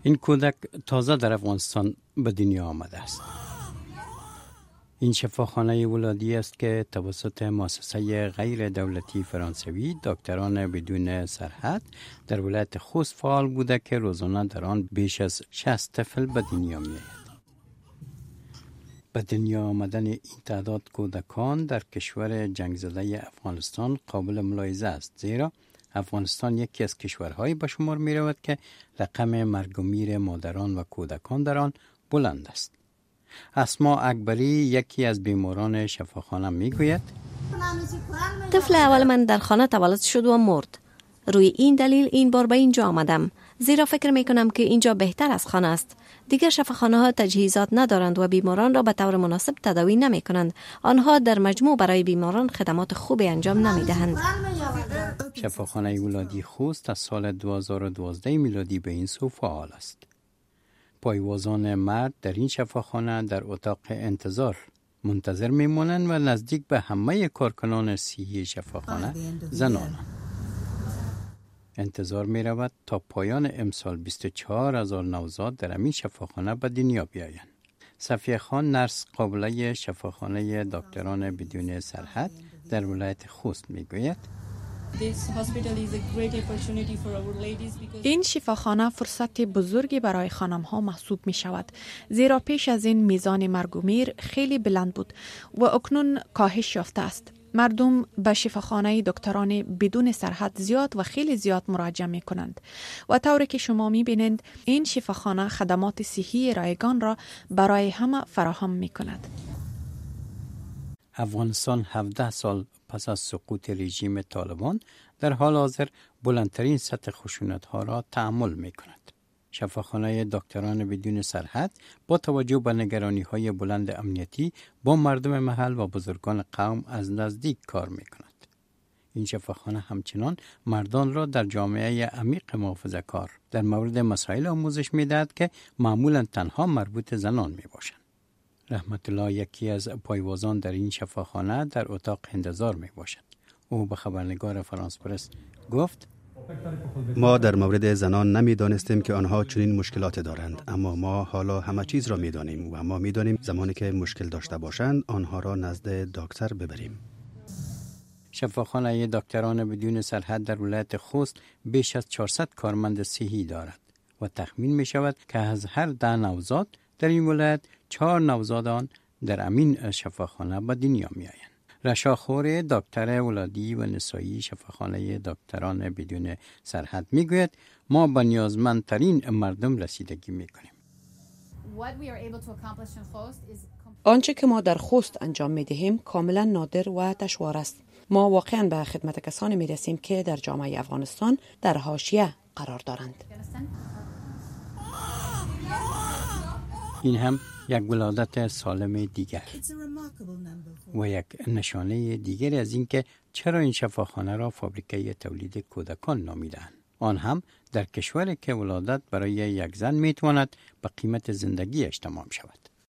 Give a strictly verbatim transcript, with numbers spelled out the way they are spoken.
این کودک تازه در افغانستان به دنیا آمده است. این شفاخانه ولادی است که توسط مؤسسه غیر دولتی فرانسوی دکتران بدون سرحد در ولایت خوست فعال بوده که روزانه در آن بیش از شصت طفل به دنیا می‌آید. به دنیا آمدن این تعداد کودکان در کشور جنگ زده افغانستان قابل ملاحظه است، زیرا افغانستان یکی از کشورهایی به شمار می رود که رقم مرگ و میر مادران و کودکان در آن بلند است. اسما اکبری یکی از بیماران شفاخانه می گوید طفل اول من در خانه تولد شد و مرد. روی این دلیل این بار به اینجا آمدم، زیرا فکر می کنم که اینجا بهتر از خانه است. دیگر شفاخانه ها تجهیزات ندارند و بیماران را به طور مناسب تداوی نمی کنند. آنها در مجموع برای بیماران خدمات خوبی انجام نمی دهند. شفاخانه ولادی خوست از سال دو هزار و دوازده میلادی به این سو فعال است. پایوازان مرد در این شفاخانه در اتاق انتظار منتظر می مانند و نزدیک به همه کارکنان صحی شفاخانه زنانند. انتظار می رود تا پایان امسال بیست و چهار هزار نوزاد در همین شفاخانه به دنیا بیایند. صفیه خان نرس قابله شفاخانه دکتران بدون سرحد در ولایت خوست می گوید این شفاخانه فرصت بزرگی برای خانم‌ها محسوب می شود، زیرا پیش از این میزان مرگ و میر خیلی بلند بود و اکنون کاهش یافته است. مردم به شفاخانه دکتران بدون سرحد زیاد و خیلی زیاد مراجعه می کنند و طوری که شما می بینید این شفاخانه خدمات صحی رایگان را برای همه فراهم می کند. افغانستان هفده سال پس از سقوط رژیم طالبان در حال حاضر بلندترین سطح خشونت‌ها را تحمل می کند. شفاخانه دکتران بدون سرحد با توجه به نگرانی‌های بلند امنیتی با مردم محل و بزرگان قوم از نزدیک کار می کند. این شفاخانه همچنان مردان را در جامعه عمیق محافظه‌کار در مورد مسائل آموزش می دهد که معمولاً تنها مربوط زنان می باشند. رحمت الله یکی از پایوازان در این شفاخانه در اتاق انتظار می باشد. او به خبرنگار فرانس پرس گفت ما در مورد زنان نمی دانستیم که آنها چنین مشکلات دارند، اما ما حالا همه چیز را می دانیم و ما می دانیم زمانی که مشکل داشته باشند آنها را نزد دکتر ببریم. شفاخانه دکتران بدون سرحد در ولایت خوست بیش از چهارصد کارمند صحی دارد و تخمین می شود که از هر ده نوزاد در این ولایت چهار نوزاد آن در امین شفاخانه به دنیا می آیند. رشا خور دکتر ولادی و نسایی شفاخانه دکتران بدون سرحد می گوید ما به نیازمندترین مردم رسیدگی می کنیم. آنچه که ما در خوست انجام می دهیم کاملا نادر و دشوار است. ما واقعا به خدمت کسانی می رسیم که در جامعه افغانستان در حاشیه قرار دارند. این هم یک ولادت سالم دیگر و یک نشانه دیگر از این که چرا این شفاخانه را فابریکه تولید کودکان نامیدند. آن هم در کشوری که ولادت برای یک زن میتواند به قیمت زندگیش تمام شود.